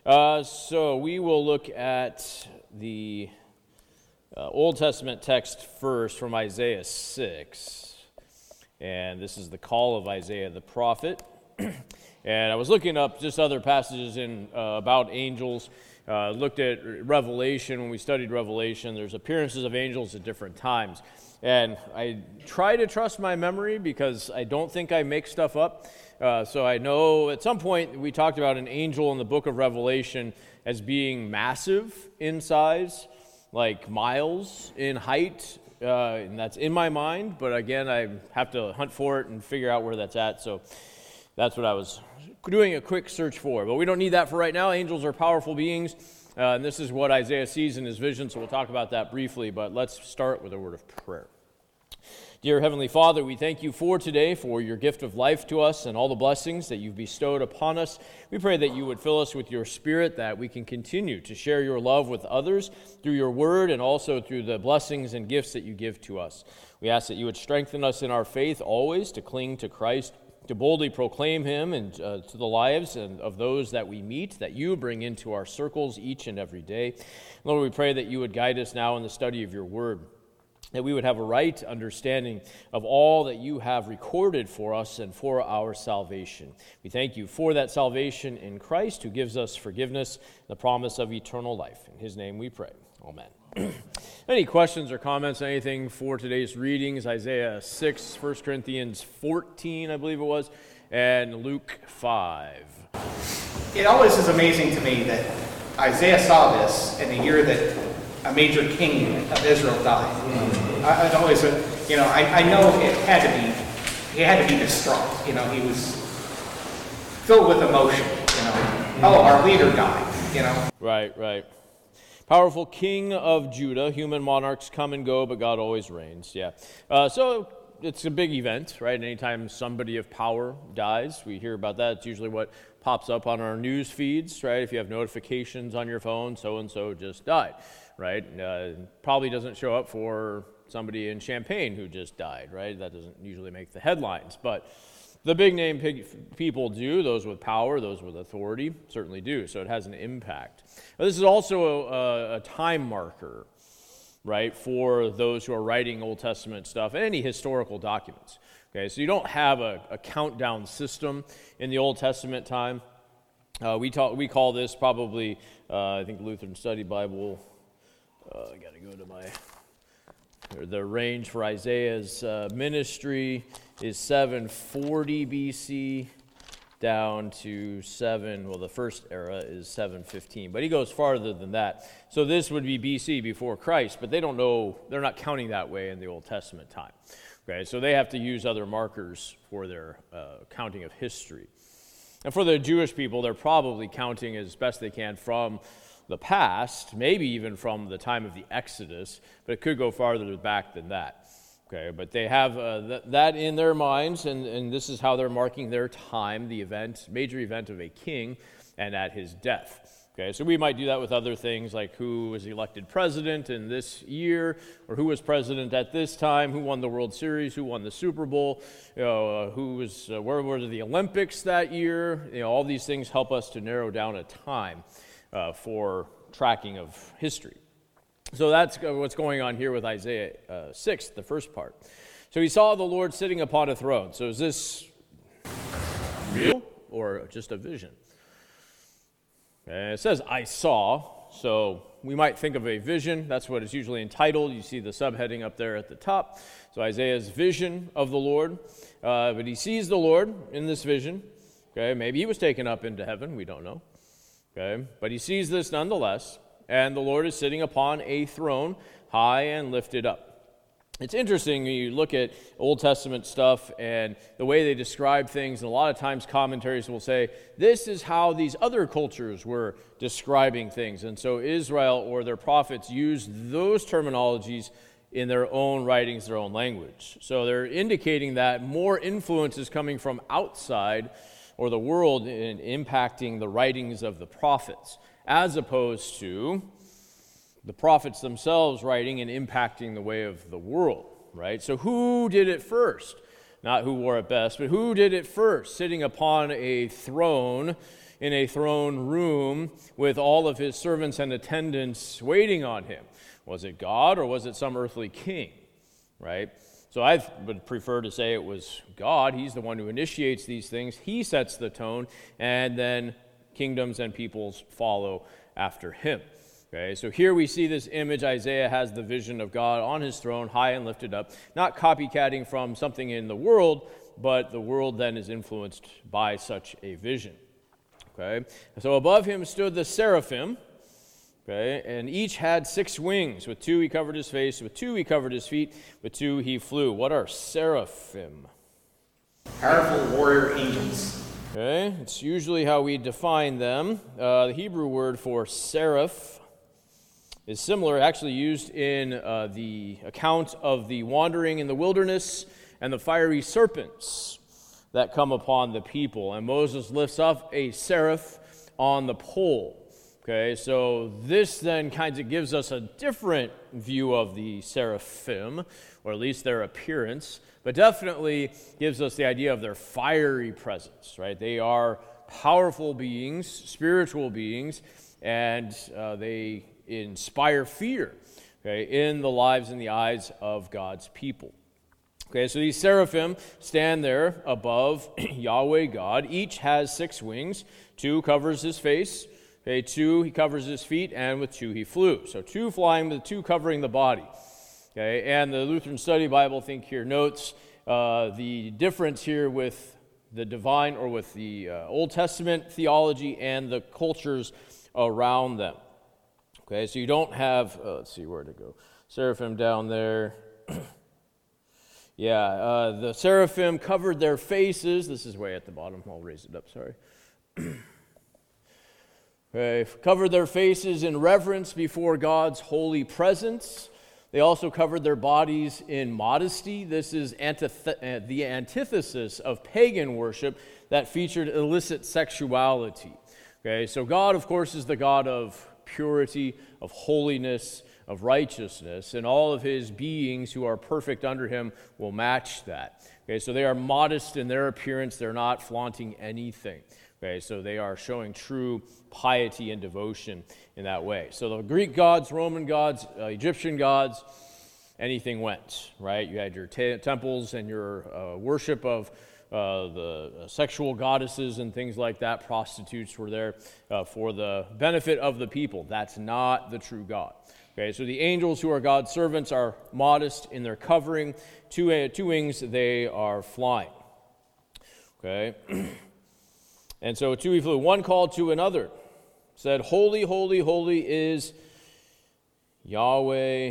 So we will look at the Old Testament text first from Isaiah 6. And this is the call of Isaiah the prophet. And I was looking up just other passages about angels. Looked at Revelation. When we studied Revelation, there's appearances of angels at different times. And I try to trust my memory because I don't think I make stuff up. So I know at some point we talked about an angel in the book of Revelation as being massive in size, like miles in height, and that's in my mind. But again, I have to hunt for it and figure out where that's at. So that's what I was doing a quick search for. But we don't need that for right now. Angels are powerful beings, and this is what Isaiah sees in his vision, so we'll talk about that briefly. But let's start with a word of prayer. Dear Heavenly Father, we thank you for today, for your gift of life to us and all the blessings that you've bestowed upon us. We pray that you would fill us with your Spirit, that we can continue to share your love with others through your word and also through the blessings and gifts that you give to us. We ask that you would strengthen us in our faith always to cling to Christ, to boldly proclaim him and to the lives and of those that we meet, that you bring into our circles each and every day. Lord, we pray that you would guide us now in the study of your word, that we would have a right understanding of all that you have recorded for us and for our salvation. We thank you for that salvation in Christ, who gives us forgiveness, the promise of eternal life. In his name we pray. Amen. Any questions or comments, anything for today's readings? Isaiah 6, 1 Corinthians 14, I believe it was, and Luke 5. It always is amazing to me that Isaiah saw this in the year that a major king of Israel died. I know he had to be distraught. He was filled with emotion. Our leader died. Right. Powerful king of Judah. Human monarchs come and go, but God always reigns. Yeah. So it's a big event, right? Anytime somebody of power dies, we hear about that. It's usually what pops up on our news feeds, right? If you have notifications on your phone, so-and-so just died, right? Probably doesn't show up for somebody in Champaign who just died, right? That doesn't usually make the headlines, but the big name people do, those with power, those with authority, certainly do, so it has an impact. But this is also a time marker, right, for those who are writing Old Testament stuff and any historical documents. Okay, so you don't have a countdown system in the Old Testament time. We call this probably, I think Lutheran Study Bible, I got to go to the range for Isaiah's ministry is 740 BC down to the first era is 715. But he goes farther than that. So this would be BC, before Christ, but they don't know, they're not counting that way in the Old Testament time. Okay, so they have to use other markers for their counting of history. And for the Jewish people, they're probably counting as best they can from the past, maybe even from the time of the Exodus, but it could go farther back than that. Okay, but they have that in their minds, and this is how they're marking their time, the major event of a king, and at his death. Okay, so we might do that with other things like who was elected president in this year, or who was president at this time, who won the World Series, who won the Super Bowl, where were the Olympics that year. All these things help us to narrow down a time for tracking of history. So that's what's going on here with Isaiah 6, the first part. So he saw the Lord sitting upon a throne. So is this real or just a vision? And it says, I saw, so we might think of a vision. That's what it's usually entitled. You see the subheading up there at the top. So Isaiah's vision of the Lord. But he sees the Lord in this vision. Okay, maybe he was taken up into heaven. We don't know. Okay, but he sees this nonetheless. And the Lord is sitting upon a throne, high and lifted up. It's interesting when you look at Old Testament stuff and the way they describe things, and a lot of times commentaries will say, this is how these other cultures were describing things. And so Israel or their prophets used those terminologies in their own writings, their own language. So they're indicating that more influence is coming from outside or the world in impacting the writings of the prophets, as opposed to the prophets themselves writing and impacting the way of the world, right? So who did it first? Not who wore it best, but who did it first? Sitting upon a throne in a throne room with all of his servants and attendants waiting on him? Was it God or was it some earthly king, right? So I would prefer to say it was God. He's the one who initiates these things. He sets the tone, and then kingdoms and peoples follow after him. Okay, so here we see this image. Isaiah has the vision of God on his throne, high and lifted up, not copycatting from something in the world, but the world then is influenced by such a vision. Okay, so above him stood the seraphim. Okay, and each had 6 wings. With 2 he covered his face, with 2 he covered his feet, with 2 he flew. What are seraphim? Powerful warrior angels. Okay, it's usually how we define them. The Hebrew word for seraph is similar, actually used in the account of the wandering in the wilderness and the fiery serpents that come upon the people. And Moses lifts up a seraph on the pole. Okay, so this then kind of gives us a different view of the seraphim, or at least their appearance, but definitely gives us the idea of their fiery presence, right? They are powerful beings, spiritual beings, and they inspire fear, okay, in the lives and the eyes of God's people. Okay, so these seraphim stand there above Yahweh God. Each has 6 wings. 2 covers his face. Okay, 2 he covers his feet, and with 2 he flew. So 2 flying with 2 covering the body. Okay, and the Lutheran Study Bible, I think, here notes the difference here with the divine or with the Old Testament theology and the cultures around them. Okay, so you don't have, let's see where to go. Seraphim down there. The seraphim covered their faces. This is way at the bottom. I'll raise it up, sorry. Okay, covered their faces in reverence before God's holy presence. They also covered their bodies in modesty. This is the antithesis of pagan worship that featured illicit sexuality. Okay, so God, of course, is the God of purity, of holiness, of righteousness, and all of his beings who are perfect under him will match that. Okay, so they are modest in their appearance. They're not flaunting anything. Okay, so they are showing true piety and devotion in that way. So the Greek gods, Roman gods, Egyptian gods, anything went, right? You had your temples and your worship of the sexual goddesses and things like that. Prostitutes were there for the benefit of the people. That's not the true God. Okay, so the angels who are God's servants are modest in their covering. 2 wings, they are flying. Okay. And so 2 he flew. One called to another, said, "Holy, holy, holy is Yahweh."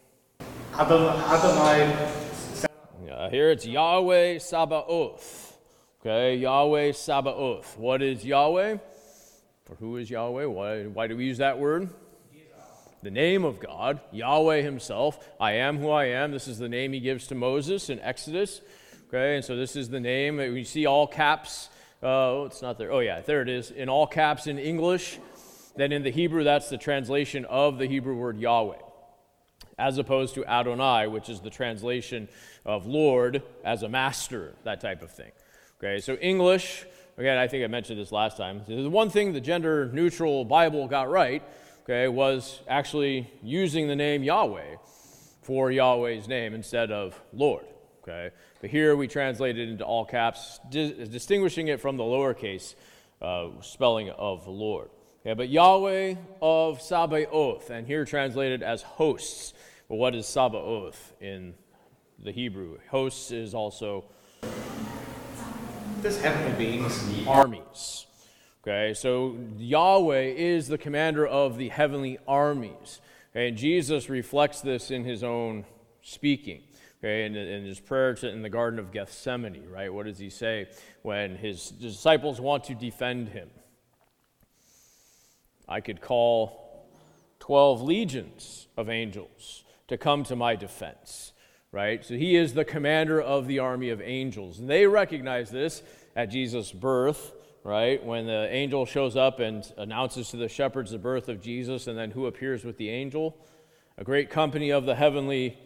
Adonai. Here it's Yahweh Sabaoth. Okay, Yahweh Sabaoth. What is Yahweh? Or who is Yahweh? Why do we use that word? The name of God, Yahweh himself. I am who I am. This is the name he gives to Moses in Exodus. Okay, and so this is the name. We see all caps. It's not there. Oh, yeah, there it is. In all caps in English. Then in the Hebrew, that's the translation of the Hebrew word Yahweh, as opposed to Adonai, which is the translation of Lord as a master, that type of thing. Okay, so English, again, I think I mentioned this last time. The one thing the gender-neutral Bible got right, okay, was actually using the name Yahweh for Yahweh's name instead of Lord. Okay, but here we translate it into all caps, distinguishing it from the lowercase spelling of Lord. Okay, but Yahweh of Sabaoth, and here translated as hosts. But what is Sabaoth in the Hebrew? Hosts is also This heavenly beings. armies. Okay, so Yahweh is the commander of the heavenly armies. Okay, and Jesus reflects this in his own speaking. Okay, in his prayer in the Garden of Gethsemane, right? What does he say when his disciples want to defend him? I could call 12 legions of angels to come to my defense, right? So he is the commander of the army of angels. And they recognize this at Jesus' birth, right? When the angel shows up and announces to the shepherds the birth of Jesus, and then who appears with the angel? A great company of the heavenly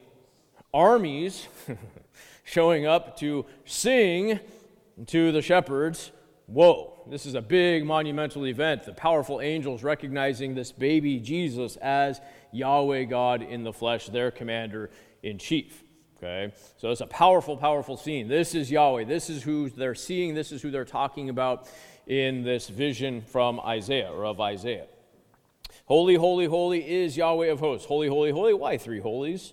armies showing up to sing to the shepherds Whoa, this is a big monumental event. The powerful angels recognizing this baby Jesus as Yahweh God in the flesh, their commander-in-chief. Okay, so it's a powerful, powerful scene. This is Yahweh. This is who they're seeing. This is who they're talking about in this vision from Isaiah, or of Isaiah. Holy, holy, holy is Yahweh of hosts. Holy, holy, holy. Why three holies?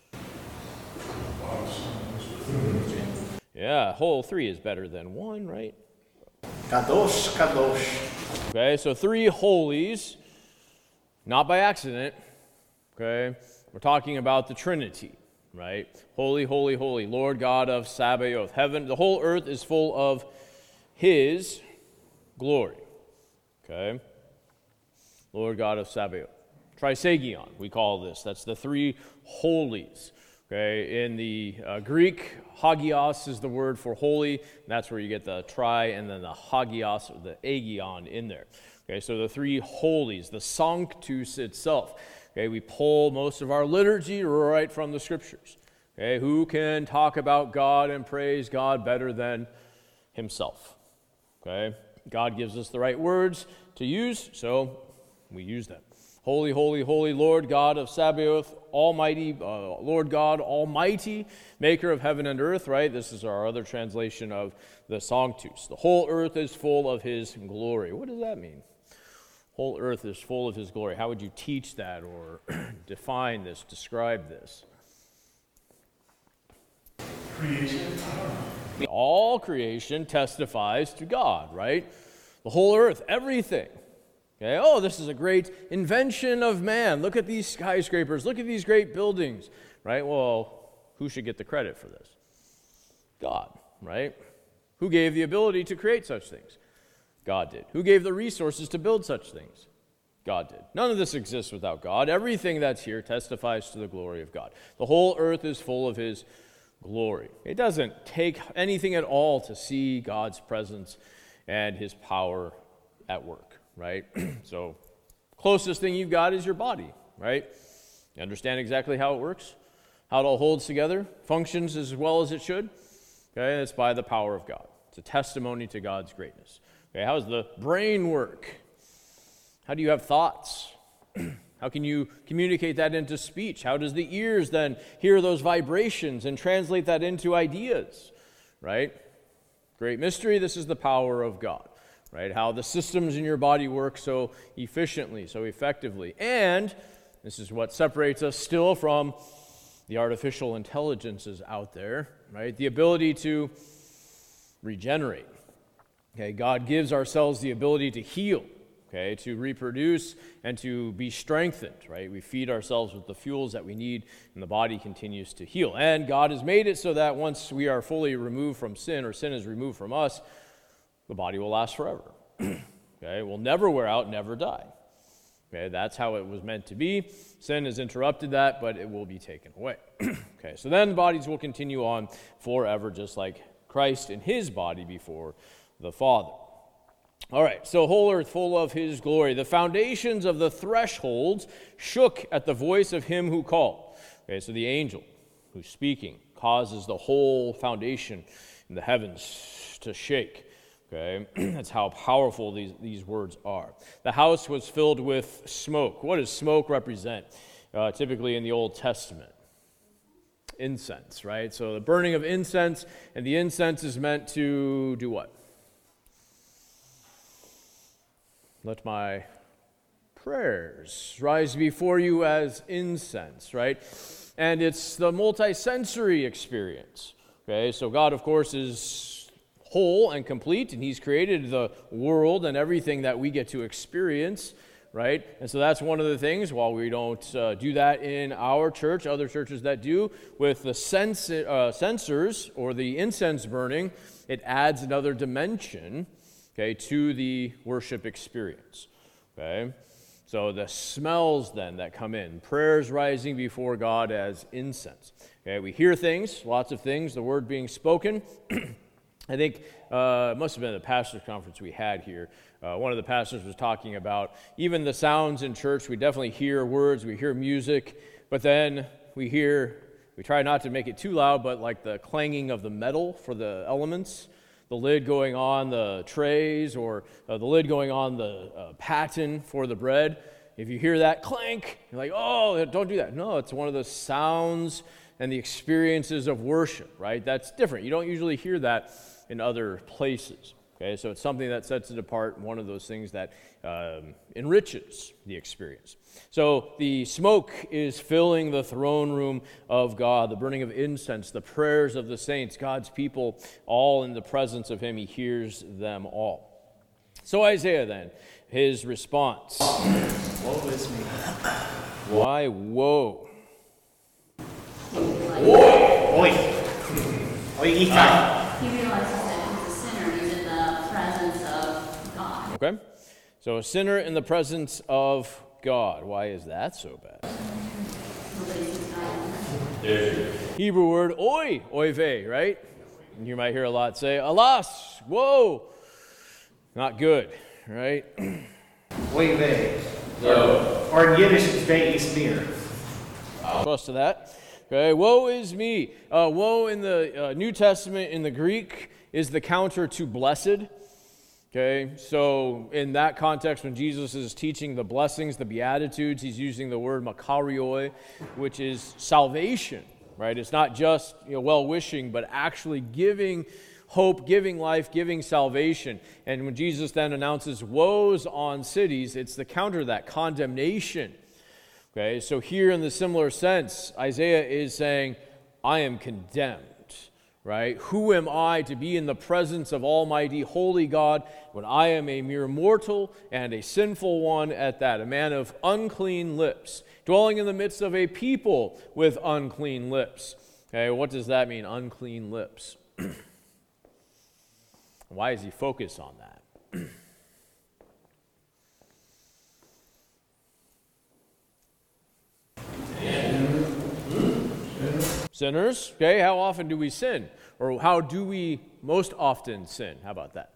Yeah, whole three is better than one, right? Kadosh, kadosh. Okay, so three holies, not by accident. Okay, we're talking about the Trinity, right? Holy, holy, holy, Lord God of Sabaoth. Heaven, the whole earth is full of His glory. Okay, Lord God of Sabaoth. Trisagion, we call this. That's the three holies. Okay, in the Greek, hagios is the word for holy. That's where you get the tri and then the hagios, or the agion in there. Okay, so the three holies, the sanctus itself. Okay, we pull most of our liturgy right from the Scriptures. Okay, who can talk about God and praise God better than Himself? Okay, God gives us the right words to use, so we use them. Holy, holy, holy, Lord God of Sabaoth, Almighty, Lord God Almighty, maker of heaven and earth, right? This is our other translation of the Sanctus. The whole earth is full of His glory. What does that mean? Whole earth is full of His glory. How would you teach that or define this, describe this? Creation. All creation testifies to God, right? The whole earth, everything. Okay, oh, this is a great invention of man. Look at these skyscrapers. Look at these great buildings, right? Well, who should get the credit for this? God, right? Who gave the ability to create such things? God did. Who gave the resources to build such things? God did. None of this exists without God. Everything that's here testifies to the glory of God. The whole earth is full of His glory. It doesn't take anything at all to see God's presence and His power at work. Right? So, closest thing you've got is your body, right? You understand exactly how it works, how it all holds together, functions as well as it should. Okay, it's by the power of God. It's a testimony to God's greatness. Okay, how does the brain work? How do you have thoughts? How can you communicate that into speech? How does the ears then hear those vibrations and translate that into ideas? Right? Great mystery, this is the power of God. Right, how the systems in your body work so efficiently, so effectively. And this is what separates us still from the artificial intelligences out there, right? The ability to regenerate. Okay, God gives ourselves the ability to heal, okay, to reproduce and to be strengthened, right? We feed ourselves with the fuels that we need, and the body continues to heal. And God has made it so that once we are fully removed from sin, or sin is removed from us, the body will last forever. Okay, will never wear out, never die. Okay, that's how it was meant to be. Sin has interrupted that, but it will be taken away. Okay, so then the bodies will continue on forever, just like Christ in His body before the Father. All right, so whole earth full of His glory. The foundations of the thresholds shook at the voice of Him who called. Okay, so the angel who's speaking causes the whole foundation in the heavens to shake. Okay, that's how powerful these words are. The house was filled with smoke. What does smoke represent? Typically in the Old Testament, incense, right? So the burning of incense, and the incense is meant to do what? Let my prayers rise before you as incense, right? And it's the multi-sensory experience. Okay, so God, of course, is whole and complete, and He's created the world and everything that we get to experience, right? And so that's one of the things, while we don't do that in our church, other churches that do, with the censers or the incense burning, it adds another dimension, okay, to the worship experience, okay? So the smells then that come in, prayers rising before God as incense. Okay, we hear things, lots of things, the word being spoken. I think it must have been the pastor's conference we had here. One of the pastors was talking about even the sounds in church. We definitely hear words, we hear music, but then we try not to make it too loud, but like the clanging of the metal for the elements, the lid going on the trays or the lid going on the paten for the bread. If you hear that clank, you're like, oh, don't do that. No, it's one of the sounds and the experiences of worship, right? That's different. You don't usually hear that in other places. Okay, so it's something that sets it apart, one of those things that enriches the experience. So the smoke is filling the throne room of God, the burning of incense, the prayers of the saints, God's people, all in the presence of him. He hears them all. So Isaiah then, his response. Woe is me. Why woe? Oi. Oi, He realizes that he's a sinner. He's in the presence of God. Okay, so a sinner in the presence of God. Why is that so bad? Nobody sees God. Hebrew word oy vey, right? And you might hear a lot say, alas, woe. Not good, right? Oy vey. Or in Yiddish, it's vey is mir. Close to that. Okay, woe is me. Woe in the New Testament, in the Greek, is the counter to blessed. Okay, so in that context, when Jesus is teaching the blessings, the Beatitudes, he's using the word makarioi, which is salvation, right? It's not just well-wishing, but actually giving hope, giving life, giving salvation. And when Jesus then announces woes on cities, it's the counter to that, condemnation. Okay, so here in the similar sense, Isaiah is saying, I am condemned, right? Who am I to be in the presence of Almighty, holy God, when I am a mere mortal and a sinful one at that, a man of unclean lips, dwelling in the midst of a people with unclean lips. Okay, what does that mean, unclean lips? Why does he focus on that? Sinners, okay, how often do we sin? Or how do we most often sin? How about that?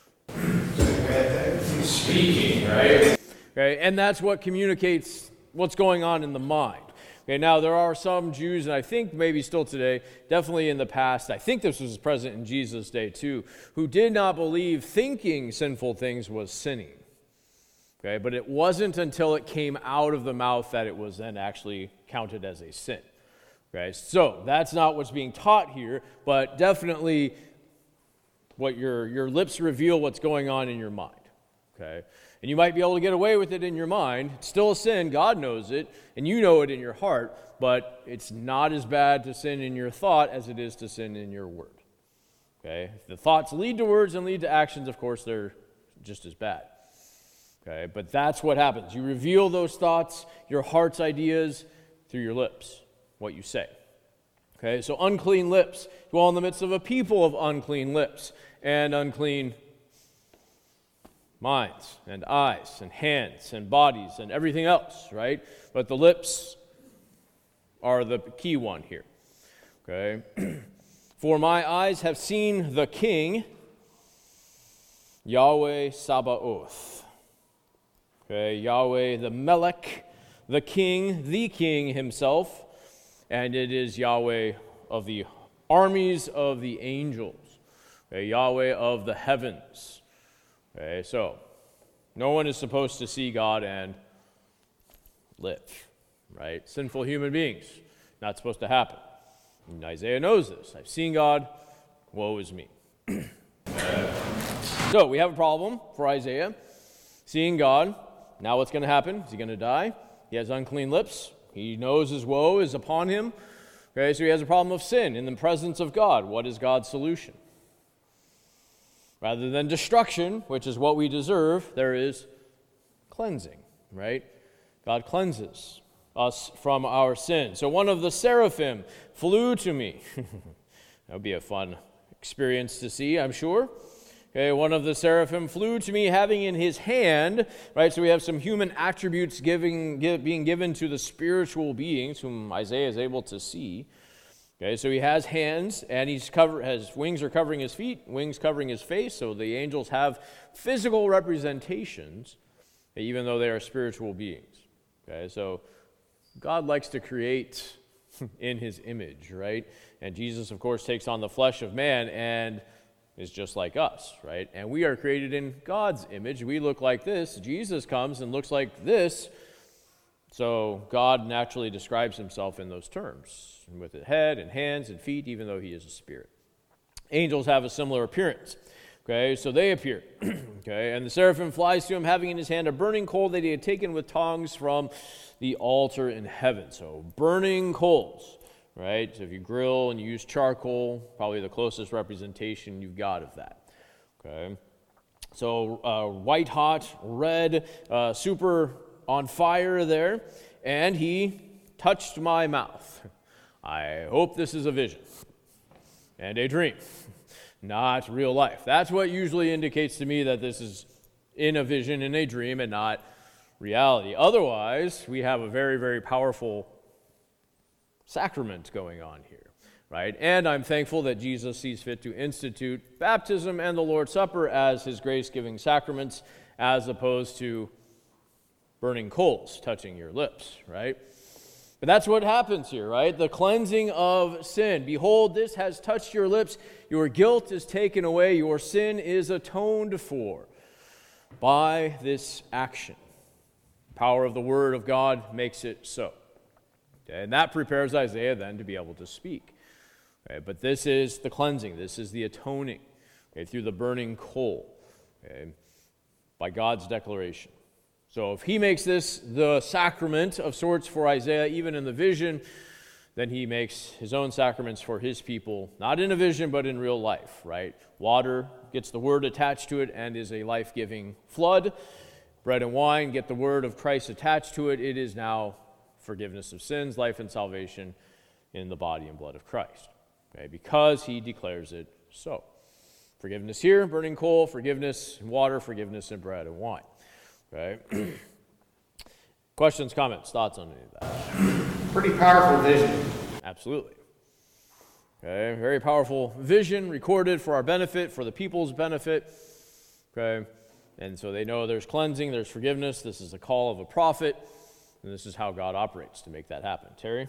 Speaking, right? Okay, and that's what communicates what's going on in the mind. Okay, now there are some Jews, and I think maybe still today, definitely in the past, I think this was present in Jesus' day too, who did not believe thinking sinful things was sinning. Okay, but it wasn't until it came out of the mouth that it was then actually counted as a sin. Okay, so that's not what's being taught here, but definitely what your lips reveal what's going on in your mind. Okay, and you might be able to get away with it in your mind. It's still a sin. God knows it, and you know it in your heart, but it's not as bad to sin in your thought as it is to sin in your word. Okay, if the thoughts lead to words and lead to actions, of course, they're just as bad. Okay, but that's what happens. You reveal those thoughts, your heart's ideas, through your lips, what you say. Okay, so unclean lips dwell in the midst of a people of unclean lips and unclean minds and eyes and hands and bodies and everything else, right? But the lips are the key one here. Okay, for my eyes have seen the King, Yahweh Sabaoth. Okay, Yahweh the Melech, the King himself, and it is Yahweh of the armies of the angels, okay, Yahweh of the heavens. Okay, so no one is supposed to see God and live, right? Sinful human beings, not supposed to happen. And Isaiah knows this. I've seen God, woe is me. So we have a problem for Isaiah, seeing God. Now what's going to happen? Is he going to die? He has unclean lips. He knows his woe is upon him. Okay, so he has a problem of sin in the presence of God. What is God's solution? Rather than destruction, which is what we deserve, there is cleansing, right? God cleanses us from our sin. So one of the seraphim flew to me. That would be a fun experience to see, I'm sure. Okay, one of the seraphim flew to me, having in his hand, right? So we have some human attributes being given to the spiritual beings whom Isaiah is able to see. Okay, so he has hands, and his wings are covering his feet, wings covering his face. So the angels have physical representations, even though they are spiritual beings. Okay, so God likes to create in his image, right? And Jesus, of course, takes on the flesh of man, and is just like us, right? And we are created in God's image. We look like this. Jesus comes and looks like this. So God naturally describes himself in those terms, with a head and hands and feet, even though he is a spirit. Angels have a similar appearance. Okay, so they appear. Okay, and the seraphim flies to him, having in his hand a burning coal that he had taken with tongs from the altar in heaven. So burning coals, right? So if you grill and you use charcoal, probably the closest representation you've got of that. Okay, so white hot, red, super on fire there, and he touched my mouth. I hope this is a vision and a dream, not real life. That's what usually indicates to me that this is in a vision, in a dream, and not reality. Otherwise, we have a very, very powerful sacrament going on here, right? And I'm thankful that Jesus sees fit to institute baptism and the Lord's Supper as his grace-giving sacraments, as opposed to burning coals touching your lips, right? But that's what happens here, right? The cleansing of sin. Behold, this has touched your lips. Your guilt is taken away. Your sin is atoned for by this action. Power of the Word of God makes it so. Okay? And that prepares Isaiah then to be able to speak. Okay? But this is the cleansing. This is the atoning, okay, through the burning coal, okay, by God's declaration. So if he makes this the sacrament of sorts for Isaiah, even in the vision, then he makes his own sacraments for his people, not in a vision, but in real life, right? Water gets the word attached to it and is a life-giving flood. Bread and wine get the word of Christ attached to it. It is now forgiveness of sins, life and salvation in the body and blood of Christ, okay? Because he declares it so. Forgiveness here, burning coal, forgiveness in water, forgiveness in bread and wine. Okay. Questions, comments, thoughts on any of that? Pretty powerful vision. Absolutely. Okay, very powerful vision recorded for our benefit, for the people's benefit. Okay, and so they know there's cleansing, there's forgiveness. This is the call of a prophet, and this is how God operates to make that happen. Terry?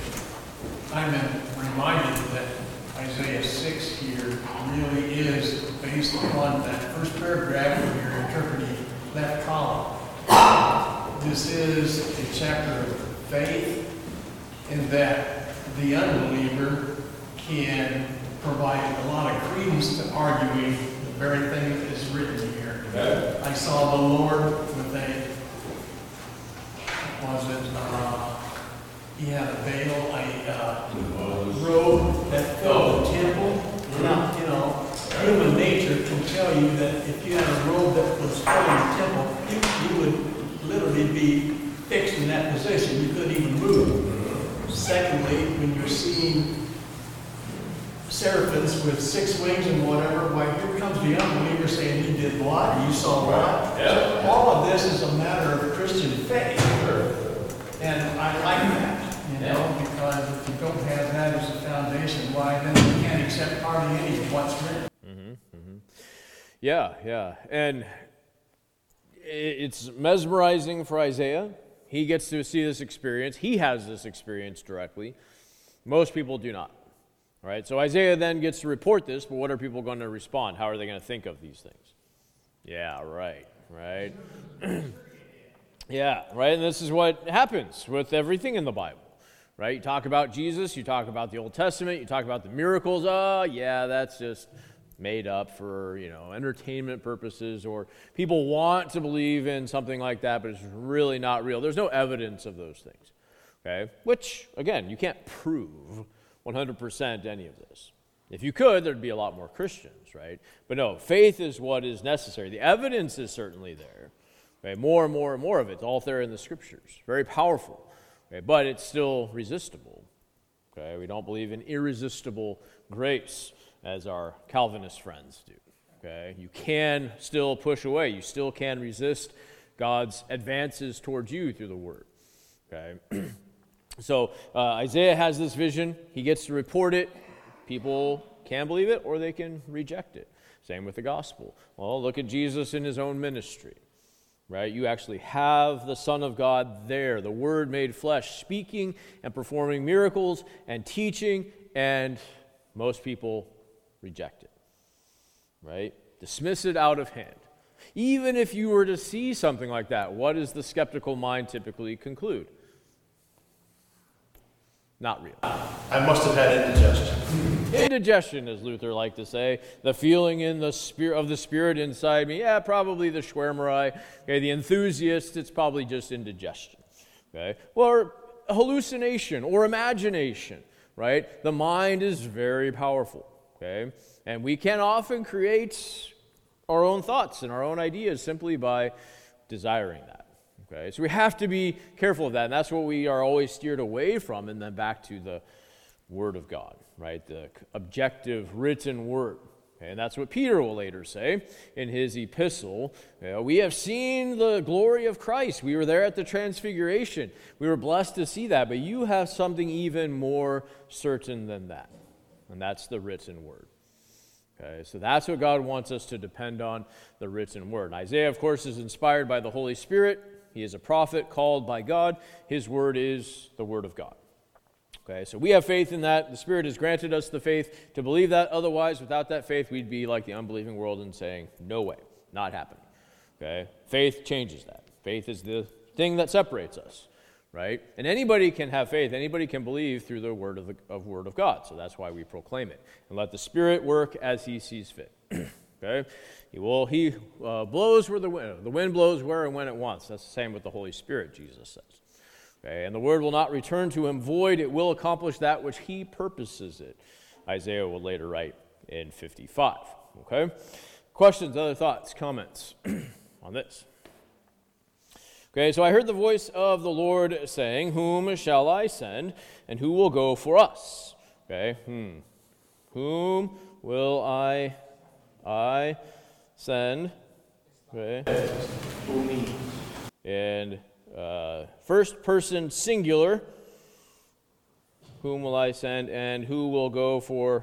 I'm reminded that Isaiah 6 here really is based upon that first paragraph where you're interpreting that column. This is a chapter of faith in that the unbeliever can provide a lot of credence to arguing the very thing that is written here. Okay. I saw the Lord with he had a veil, a robe that filled the temple. You know, human nature can tell you that if you had a robe that was filling the temple, you would literally be fixed in that position. You couldn't even move. Secondly, when you're seeing seraphims with 6 wings and whatever, why here comes the unbeliever saying he did what? You saw what? Yeah. So all of this is a matter of Christian faith. And I like that, you know, because if you don't have that as a foundation, why then you can't accept hardly any of what's written. Yeah. And it's mesmerizing for Isaiah. He gets to see this experience. He has this experience directly. Most people do not. All right, so Isaiah then gets to report this, but what are people going to respond? How are they going to think of these things? Yeah, right. Yeah, right, and this is what happens with everything in the Bible, right? You talk about Jesus, you talk about the Old Testament, you talk about the miracles. Yeah, that's just made up for, entertainment purposes, or people want to believe in something like that, but it's really not real. There's no evidence of those things, okay? Which, again, you can't prove 100% any of this. If you could, there'd be a lot more Christians, right? But no, faith is what is necessary. The evidence is certainly there. Okay? More and more and more of it. It's all there in the Scriptures. Very powerful. Okay? But it's still resistible. Okay? We don't believe in irresistible grace, as our Calvinist friends do. Okay? You can still push away. You still can resist God's advances towards you through the Word. Okay? So Isaiah has this vision. He gets to report it. People can believe it or they can reject it. Same with the gospel. Well, look at Jesus in his own ministry, right? You actually have the Son of God there, the Word made flesh, speaking and performing miracles and teaching, and most people reject it. right? Dismiss it out of hand. Even if you were to see something like that, what does the skeptical mind typically conclude? Not real. I must have had indigestion. Indigestion, as Luther liked to say, the feeling in the spirit inside me. Yeah, probably the Schwärmerei. Okay, the enthusiast, it's probably just indigestion. Okay, or hallucination or imagination. Right, the mind is very powerful. Okay, and we can often create our own thoughts and our own ideas simply by desiring that. Okay, so we have to be careful of that, and that's what we are always steered away from, and then back to the Word of God, right? The objective written Word. Okay, and that's what Peter will later say in his epistle. We have seen the glory of Christ. We were there at the Transfiguration. We were blessed to see that, but you have something even more certain than that, and that's the written Word. Okay, so that's what God wants us to depend on, the written Word. And Isaiah, of course, is inspired by the Holy Spirit. He is a prophet called by God. His word is the Word of God. Okay, so we have faith in that. The Spirit has granted us the faith to believe that. Otherwise, without that faith, we'd be like the unbelieving world and saying, no way, not happening. Okay, faith changes that. Faith is the thing that separates us, right? And anybody can have faith. Anybody can believe through the word of God. So that's why we proclaim it. And let the Spirit work as He sees fit. Okay, He blows where the wind blows where and when it wants. That's the same with the Holy Spirit, Jesus says. Okay, and the word will not return to Him void. It will accomplish that which He purposes it. Isaiah will later write in 55. Okay, questions, other thoughts, comments on this? Okay, so I heard the voice of the Lord saying, "Whom shall I send, and who will go for us?" Okay, whom will I send? Okay, Who me? and first person singular. Whom will I send, and who will go for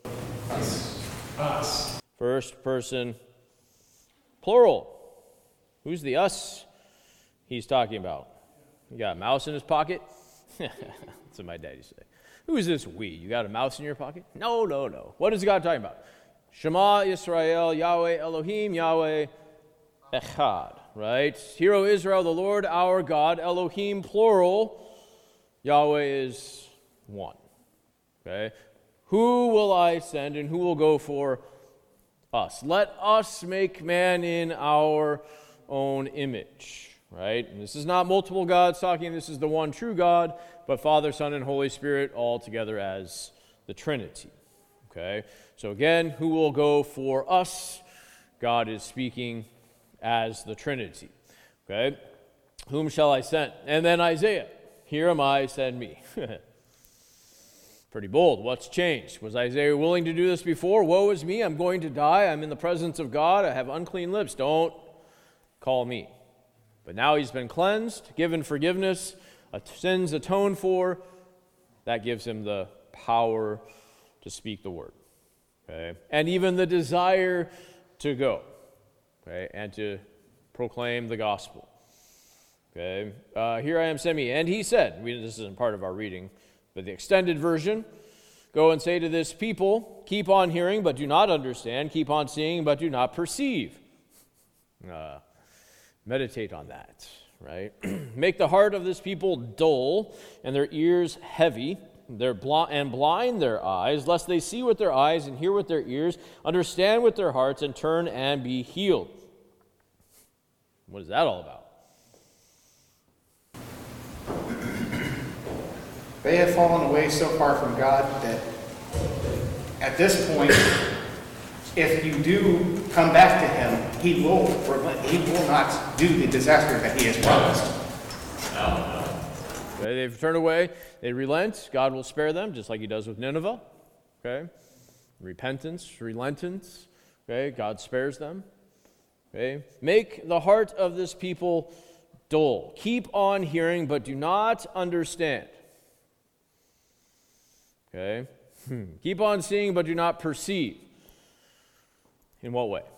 Us. first person plural? Who's the us he's talking about? You got a mouse in his pocket? That's what my daddy say. Who is this we? You got a mouse in your pocket? No. What is God talking about? Shema Yisrael, Yahweh Elohim, Yahweh Echad, right? Hear, O Israel, the Lord our God, Elohim, plural. Yahweh is one. Okay? Who will I send, and who will go for us? Let us make man in our own image, right? And this is not multiple gods talking. This is the one true God, but Father, Son, and Holy Spirit all together as the Trinity. Okay? So again, who will go for us? God is speaking as the Trinity. Okay? Whom shall I send? And then Isaiah, here am I, send me. Pretty bold. What's changed? Was Isaiah willing to do this before? Woe is me, I'm going to die. I'm in the presence of God. I have unclean lips. Don't call me. But now he's been cleansed, given forgiveness, sins atoned for. That gives him the power to speak the word. Okay? And even the desire to go. Okay? And to proclaim the gospel. Okay? Here I am, send me. And he said, this isn't part of our reading, but the extended version, go and say to this people, keep on hearing but do not understand, keep on seeing but do not perceive. Meditate on that, right? Make the heart of this people dull and their ears heavy, and blind their eyes, lest they see with their eyes and hear with their ears, understand with their hearts, and turn and be healed. What is that all about? They have fallen away so far from God that at this point, if you do come back to Him, He will not do the disaster that He has promised. Okay, they've turned away, they relent, God will spare them, just like He does with Nineveh. Okay? Repentance, relentance, okay, God spares them. Okay? Make the heart of this people dull. Keep on hearing, but do not understand. Okay? Keep on seeing, but do not perceive. In what way?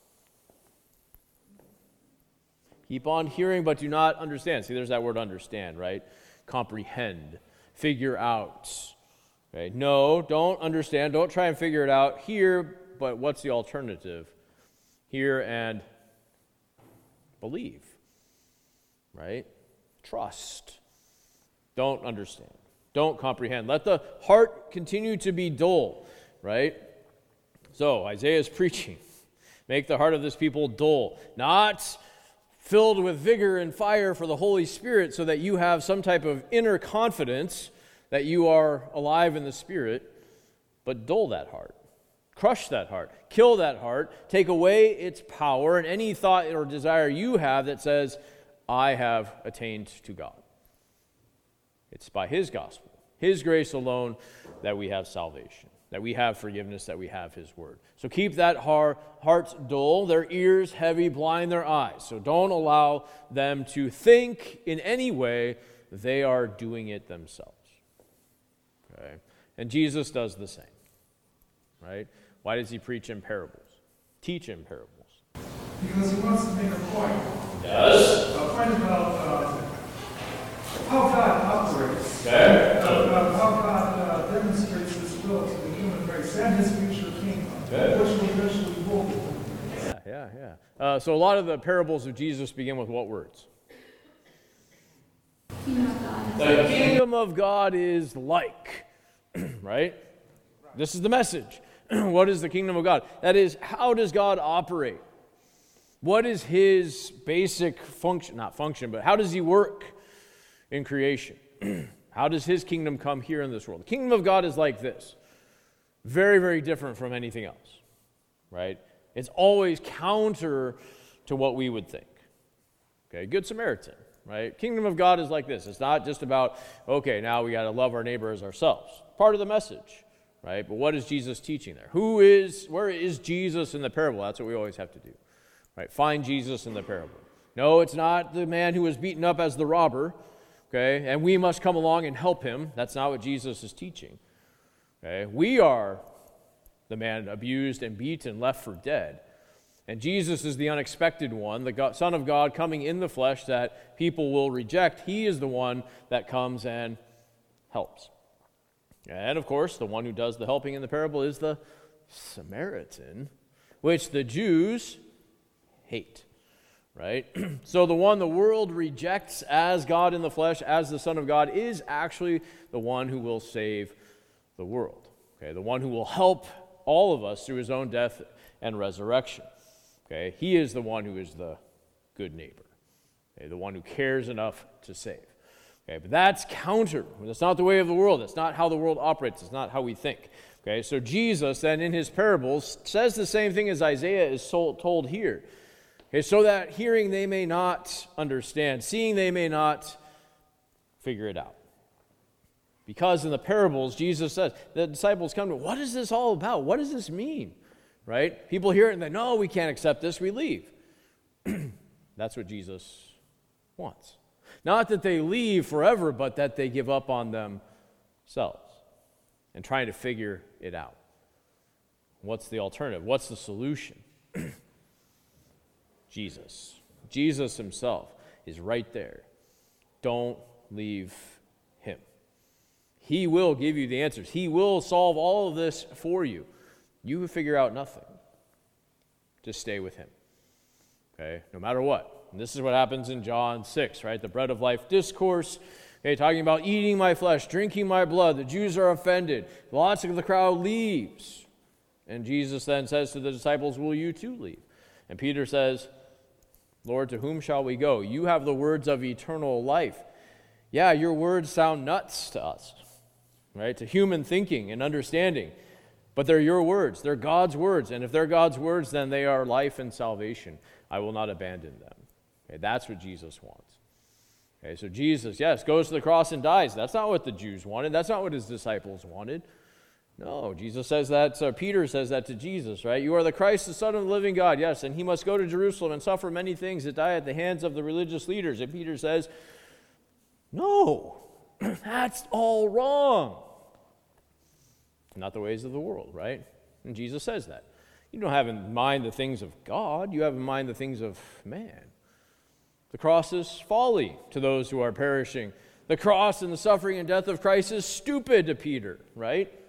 Keep on hearing, but do not understand. See, there's that word understand, right? Comprehend. Figure out. Okay? No, don't understand. Don't try and figure it out. Hear, but what's the alternative? Hear and believe, right? Trust. Don't understand. Don't comprehend. Let the heart continue to be dull, right? So Isaiah's preaching. Make the heart of this people dull, not filled with vigor and fire for the Holy Spirit so that you have some type of inner confidence that you are alive in the Spirit, but dull that heart. Crush that heart. Kill that heart. Take away its power and any thought or desire you have that says, I have attained to God. It's by His gospel, His grace alone, that we have salvation, that we have forgiveness, that we have His word. So keep that hearts dull, their ears heavy, blind their eyes. So don't allow them to think in any way they are doing it themselves. Okay? And Jesus does the same, right? Why does He preach in parables? Teach in parables. Because He wants to make a point. Yes. A point about how God operates. Okay. About how God demonstrates His will to the human race and His future kingdom, Okay. which will eventually rule. Yeah. So a lot of the parables of Jesus begin with what words? Kingdom of God. The kingdom of God is like, right? This is the message. What is the kingdom of God? That is, how does God operate? What is His basic function? Not function, but how does He work in creation? How does His kingdom come here in this world? The kingdom of God is like this. Very, very different from anything else, right? It's always counter to what we would think. Okay, Good Samaritan, right? Kingdom of God is like this. It's not just about, okay, now we got to love our neighbor as ourselves. Part of the message, right? But what is Jesus teaching there? Where is Jesus in the parable? That's what we always have to do, right? Find Jesus in the parable. No, it's not the man who was beaten up as the robber, okay? And we must come along and help him. That's not what Jesus is teaching, okay? We are the man abused and beaten, left for dead. And Jesus is the unexpected one, the Son of God coming in the flesh that people will reject. He is the one that comes and helps. And of course, the one who does the helping in the parable is the Samaritan, which the Jews hate, right? So the one the world rejects as God in the flesh, as the Son of God, is actually the one who will save the world, okay? The one who will help all of us through His own death and resurrection. Okay, He is the one who is the good neighbor, okay, the one who cares enough to save. Okay, but that's counter. That's not the way of the world. That's not how the world operates. It's not how we think. Okay, so Jesus then in His parables says the same thing as Isaiah is told here. Okay, so that hearing they may not understand, seeing they may not figure it out. Because in the parables, Jesus says, the disciples come to, what is this all about? What does this mean? Right? People hear it and they, no, we can't accept this, we leave. That's what Jesus wants. Not that they leave forever, but that they give up on themselves and trying to figure it out. What's the alternative? What's the solution? Jesus. Jesus Himself is right there. Don't leave Him. He will give you the answers. He will solve all of this for you. You figure out nothing. Just stay with Him. Okay? No matter what. And this is what happens in John 6, right? The bread of life discourse. Okay, talking about eating my flesh, drinking my blood. The Jews are offended. Lots of the crowd leaves. And Jesus then says to the disciples, will you too leave? And Peter says, Lord, to whom shall we go? You have the words of eternal life. Yeah, your words sound nuts to us, right? To human thinking and understanding. But they're your words. They're God's words. And if they're God's words, then they are life and salvation. I will not abandon them. Okay, that's what Jesus wants. Okay, so Jesus, yes, goes to the cross and dies. That's not what the Jews wanted. That's not what His disciples wanted. No, Jesus says that, Peter says that to Jesus, right? You are the Christ, the Son of the living God. Yes, and He must go to Jerusalem and suffer many things that die at the hands of the religious leaders. And Peter says, no, that's all wrong. Not the ways of the world, right? And Jesus says that. You don't have in mind the things of God. You have in mind the things of man. The cross is folly to those who are perishing. The cross and the suffering and death of Christ is stupid to Peter, right?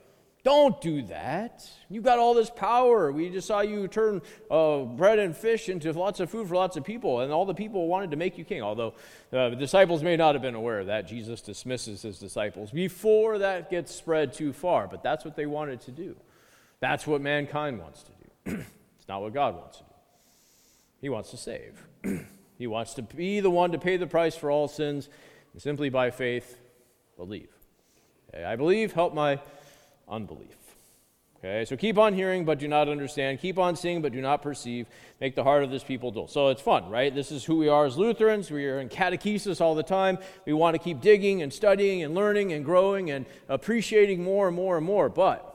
Don't do that. You've got all this power. We just saw you turn bread and fish into lots of food for lots of people, and all the people wanted to make you king. Although the disciples may not have been aware of that. Jesus dismisses his disciples before that gets spread too far, but that's what they wanted to do. That's what mankind wants to do. It's not what God wants to do. He wants to save. He wants to be the one to pay the price for all sins, and simply by faith, believe. Okay, I believe, help my unbelief. Okay, so keep on hearing, but do not understand. Keep on seeing, but do not perceive. Make the heart of this people dull. So it's fun, right? This is who we are as Lutherans. We are in catechesis all the time. We want to keep digging and studying and learning and growing and appreciating more and more and more. But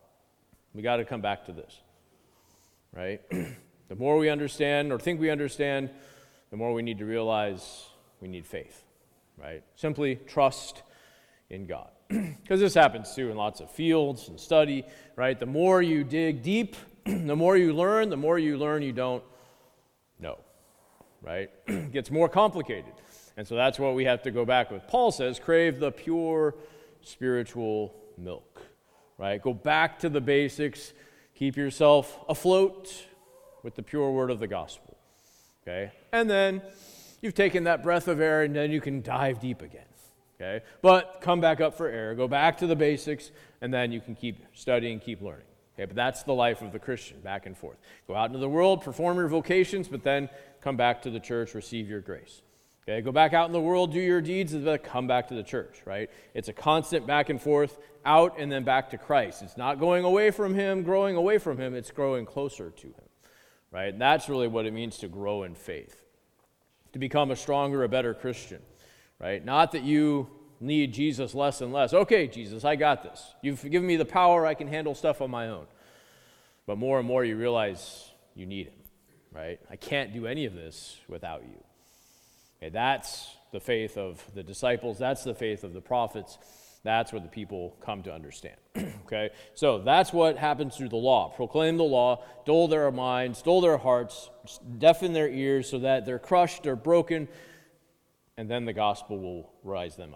we got to come back to this, right? The more we understand or think we understand, the more we need to realize we need faith, right? Simply trust in God. Because this happens too in lots of fields and study, right? The more you dig deep, the more you learn you don't know, right? It gets more complicated. And so that's what we have to go back with. Paul says, crave the pure spiritual milk, right? Go back to the basics. Keep yourself afloat with the pure word of the gospel, okay? And then you've taken that breath of air, and then you can dive deep again. Okay? But come back up for air, go back to the basics, and then you can keep studying, keep learning. Okay? But that's the life of the Christian, back and forth. Go out into the world, perform your vocations, but then come back to the church, receive your grace. Okay? Go back out in the world, do your deeds, and then come back to the church, right? It's a constant back and forth, out and then back to Christ. It's not going away from Him, growing away from Him, it's growing closer to Him, right? And that's really what it means to grow in faith, to become a stronger, a better Christian. Right? Not that you need Jesus less and less. Okay, Jesus, I got this. You've given me the power. I can handle stuff on my own. But more and more you realize you need Him. Right? I can't do any of this without you. Okay, that's the faith of the disciples. That's the faith of the prophets. That's what the people come to understand. Okay? So that's what happens through the law. Proclaim the law, dull their minds, dull their hearts, deafen their ears so that they're crushed, they're broken, and then the gospel will raise them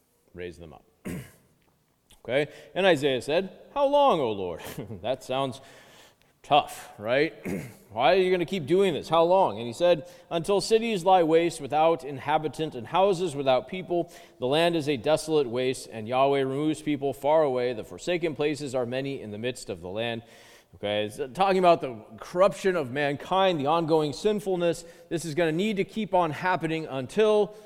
up. Okay? And Isaiah said, how long, O Lord? That sounds tough, right? Why are you going to keep doing this? How long? And he said, until cities lie waste without inhabitant and houses without people, the land is a desolate waste, and Yahweh removes people far away. The forsaken places are many in the midst of the land. Okay, it's talking about the corruption of mankind, the ongoing sinfulness. This is going to need to keep on happening until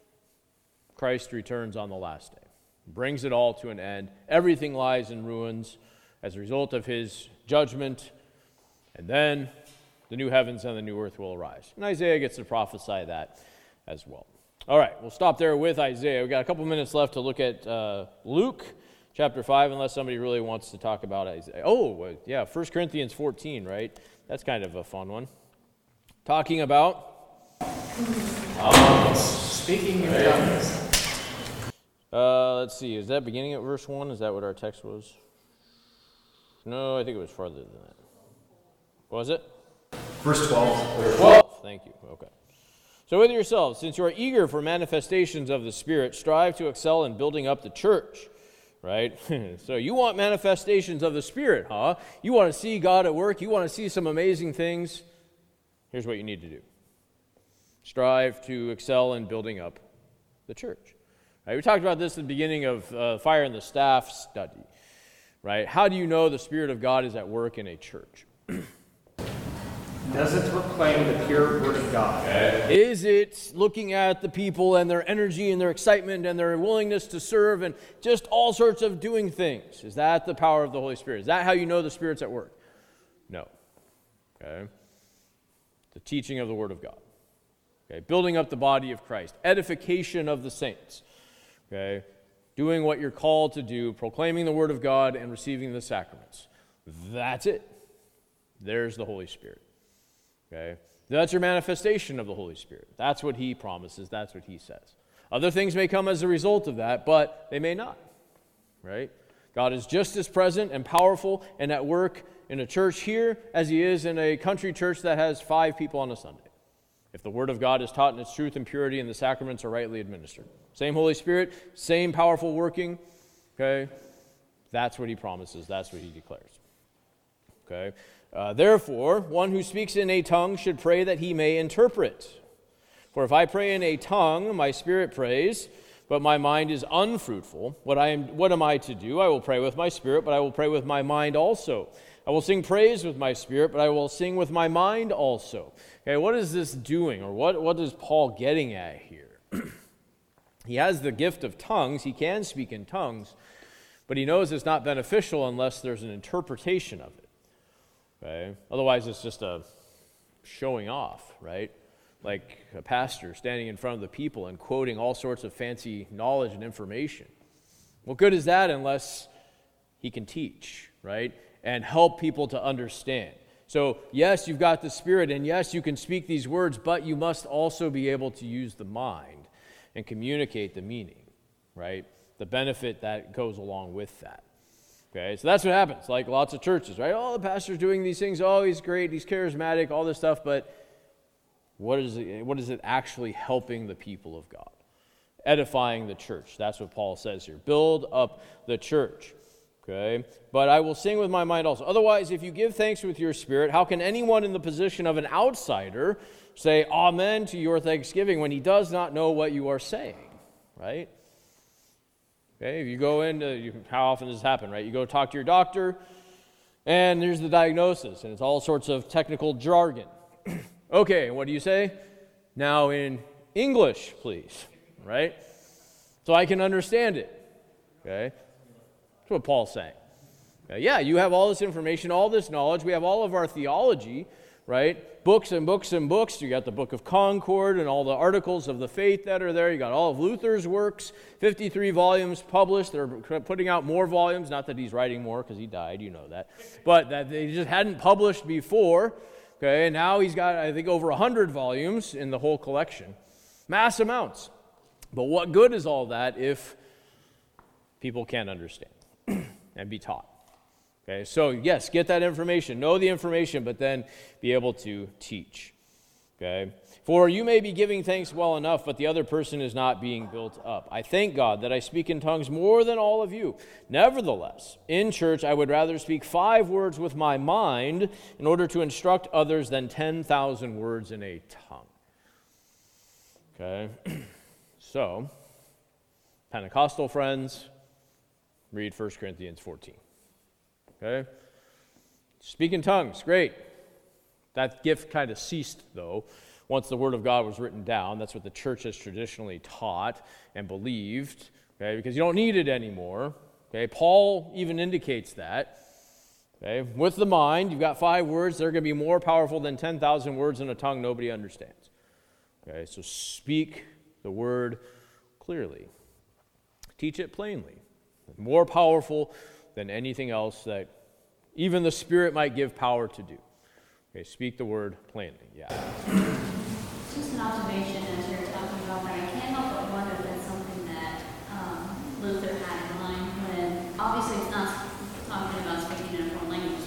Christ returns on the last day. Brings it all to an end. Everything lies in ruins as a result of His judgment. And then the new heavens and the new earth will arise. And Isaiah gets to prophesy that as well. All right, we'll stop there with Isaiah. We've got a couple minutes left to look at Luke chapter 5, unless somebody really wants to talk about Isaiah. Oh, yeah, 1 Corinthians 14, right? That's kind of a fun one. Talking about Speaking in tongues. let's see, is that beginning at verse 1? Is that what our text was? No, I think it was farther than that. What was it? Verse 12. Verse 12, thank you, okay. So with yourselves, since you are eager for manifestations of the Spirit, strive to excel in building up the church, right? So you want manifestations of the Spirit, huh? You want to see God at work, you want to see some amazing things. Here's what you need to do. Strive to excel in building up the church. Right, we talked about this at the beginning of Fire and the Staff study. Right? How do you know the Spirit of God is at work in a church? Does it proclaim the pure word of God? Is it looking at the people and their energy and their excitement and their willingness to serve and just all sorts of doing things? Is that the power of the Holy Spirit? Is that how you know the Spirit's at work? No. Okay? The teaching of the Word of God. Okay? Building up the body of Christ. Edification of the saints. Okay? Doing what you're called to do, proclaiming the Word of God and receiving the sacraments. That's it. There's the Holy Spirit. Okay? That's your manifestation of the Holy Spirit. That's what He promises. That's what He says. Other things may come as a result of that, but they may not. Right? God is just as present and powerful and at work in a church here as He is in a country church that has 5 people on a Sunday. If the Word of God is taught in its truth and purity and the sacraments are rightly administered. Same Holy Spirit, same powerful working. Okay? That's what he promises. That's what he declares. Okay? Therefore, one who speaks in a tongue should pray that he may interpret. For if I pray in a tongue, my spirit prays, but my mind is unfruitful. What am I to do? I will pray with my spirit, but I will pray with my mind also. I will sing praise with my spirit, but I will sing with my mind also. Okay, what is this doing? Or what is Paul getting at here? He has the gift of tongues. He can speak in tongues, but he knows it's not beneficial unless there's an interpretation of it. Okay? Otherwise, it's just a showing off, right? Like a pastor standing in front of the people and quoting all sorts of fancy knowledge and information. What good is that unless he can teach, right? And help people to understand. So, yes, you've got the Spirit, and yes, you can speak these words, but you must also be able to use the mind and communicate the meaning, right? The benefit that goes along with that. Okay, so that's what happens, like lots of churches, right? Oh, the pastor's doing these things. Oh, he's great, he's charismatic, all this stuff, but what is it actually helping the people of God? Edifying the church. That's what Paul says here. Build up the church. Okay? But I will sing with my mind also. Otherwise, if you give thanks with your spirit, how can anyone in the position of an outsider say amen to your thanksgiving when he does not know what you are saying? Right? Okay, if you go into, how often does this happen, right? You go talk to your doctor, and there's the diagnosis, and it's all sorts of technical jargon. Okay, what do you say? Now in English, please, right? So I can understand it, okay? That's what Paul's saying. Okay, yeah, you have all this information, all this knowledge. We have all of our theology, right? Books and books and books. You got the Book of Concord and all the articles of the faith that are there. You got all of Luther's works, 53 volumes published. They're putting out more volumes. Not that he's writing more because he died, you know that. But that they just hadn't published before. Okay, and now he's got, I think, over 100 volumes in the whole collection. Mass amounts. But what good is all that if people can't understand and be taught? Okay, so yes, get that information, know the information, but then be able to teach. Okay, for you may be giving thanks well enough, but the other person is not being built up. I thank God that I speak in tongues more than all of you. Nevertheless, in church I would rather speak 5 words with my mind in order to instruct others than 10,000 words in a tongue. Okay, so Pentecostal friends, read 1 Corinthians 14. Okay? Speak in tongues, great. That gift kind of ceased, though, once the Word of God was written down. That's what the church has traditionally taught and believed, okay, because you don't need it anymore. Okay? Paul even indicates that. Okay? With the mind, you've got 5 words. They're going to be more powerful than 10,000 words in a tongue nobody understands. Okay? So speak the Word clearly. Teach it plainly. More powerful than anything else that even the Spirit might give power to do. Okay, speak the word plainly. Yeah. Just an observation as you're talking about that. I can't help but wonder if that's something that Luther had in mind when, obviously it's not talking about speaking in a foreign language,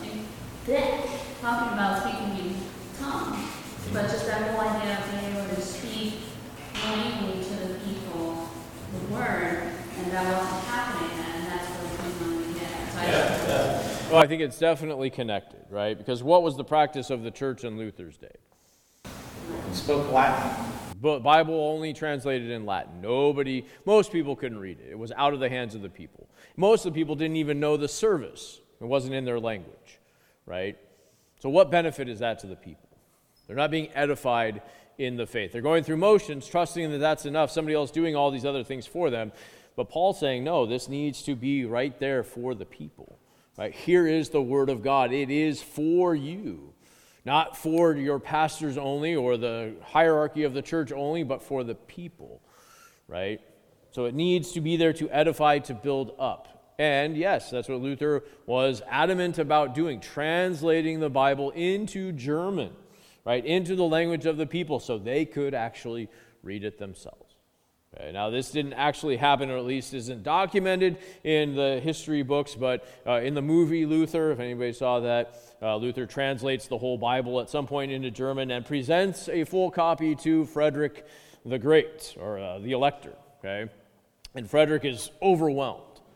talking about speaking in tongues, but just that whole idea of being able to speak plainly to the people the word, and that wasn't happening then, and that's what we want to get. So Well, I think it's definitely connected, right? Because what was the practice of the church in Luther's day? Spoke Latin. But Bible only translated in Latin. Most people couldn't read it. It was out of the hands of the people. Most of the people didn't even know the service. It wasn't in their language, right? So what benefit is that to the people? They're not being edified in the faith. They're going through motions, trusting that that's enough, somebody else doing all these other things for them. But Paul's saying, no, this needs to be right there for the people. Right? Here is the Word of God. It is for you. Not for your pastors only or the hierarchy of the church only, but for the people. Right? So it needs to be there to edify, to build up. And yes, that's what Luther was adamant about doing, translating the Bible into German, right, into the language of the people so they could actually read it themselves. Okay, now, this didn't actually happen, or at least isn't documented in the history books, but in the movie Luther, if anybody saw that, Luther translates the whole Bible at some point into German and presents a full copy to Frederick the Great, or the Elector. Okay? And Frederick is overwhelmed.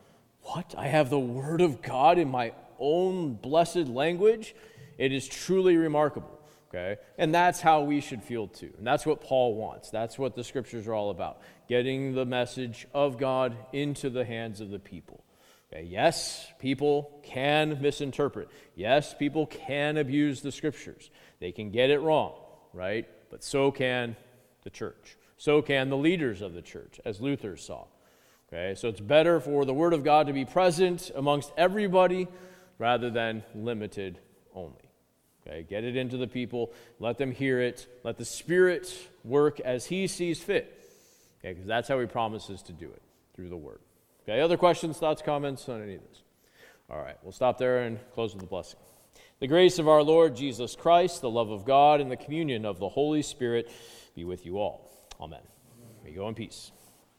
what? I have the Word of God in my own blessed language? It is truly remarkable. Okay? And that's how we should feel too. And that's what Paul wants. That's what the scriptures are all about. Getting the message of God into the hands of the people. Okay? Yes, people can misinterpret. Yes, people can abuse the scriptures. They can get it wrong, right? But so can the church. So can the leaders of the church, as Luther saw. Okay? So it's better for the Word of God to be present amongst everybody rather than limited only. Okay, get it into the people, let them hear it, let the Spirit work as He sees fit. Okay, because that's how He promises to do it, through the Word. Okay, other questions, thoughts, comments on any of this? All right, we'll stop there and close with a blessing. The grace of our Lord Jesus Christ, the love of God, and the communion of the Holy Spirit be with you all. Amen. May you go in peace.